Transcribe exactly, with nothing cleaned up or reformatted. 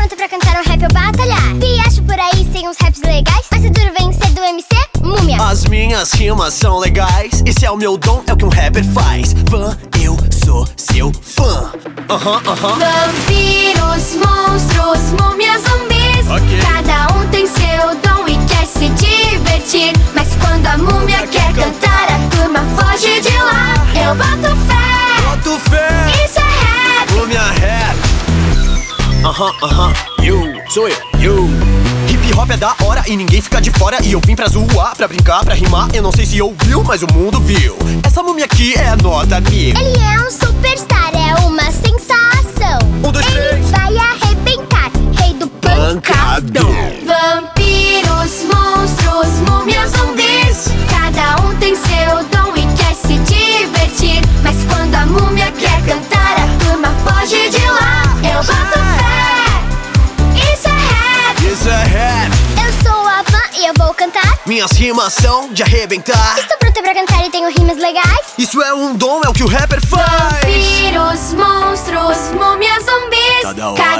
pronta pra cantar um rap ou batalhar. Vi acho por aí sem uns raps legais, mas é duro vencer do M C Múmia. As minhas rimas são legais, esse é o meu dom, é o que um rapper faz. Fã, eu sou seu fã. Aham, uh aham. -huh, uh -huh. Vampiros, monstros, múmias, zumbis. Okay. Cada um tem seu dom e quer se divertir. Mas quando a múmia quer cantar, a turma foge de lá. Eu boto fé, boto fé. Isso é rap. Múmia rap. Aham, uh aham, -huh, uh -huh. You, sou eu, you. Hip hop é da hora e ninguém fica de fora. E eu vim pra zoar, pra brincar, pra rimar. Eu não sei se ouviu, mas o mundo viu. Essa múmia aqui é a nota mil. Ele é um superstar, é uma sensação. Um, dois, Ele três. vai arrebentar, rei do pancadão. Vampiros, monstros, múmias, zumbis. Cada um tem seu dom e quer se divertir. Mas quando a múmia quer cantar, a turma foge de lá. Eu boto fé, isso é rap. Isso é rap. Eu sou a Van e eu vou cantar. Minhas rimas são de arrebentar. Estou pronta pra cantar e tenho rimas legais. Isso é um dom, é o que o rapper faz. Vampiros, monstros, múmias, zumbis. Cada um.